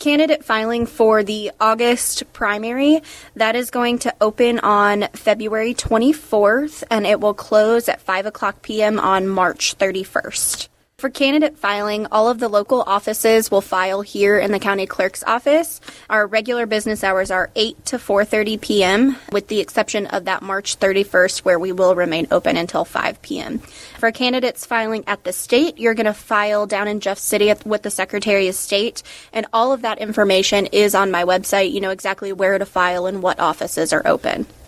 candidate filing for the August primary, that is going to open on February 24th, and it will close at 5 o'clock p.m. on March 31st. For candidate filing, all of the local offices will file here in the county clerk's office. Our regular business hours are 8 to 4:30 p.m., with the exception of that March 31st, where we will remain open until 5 p.m. For candidates filing at the state, you're going to file down in Jeff City with the Secretary of State, and all of that information is on my website. You know exactly where to file and what offices are open.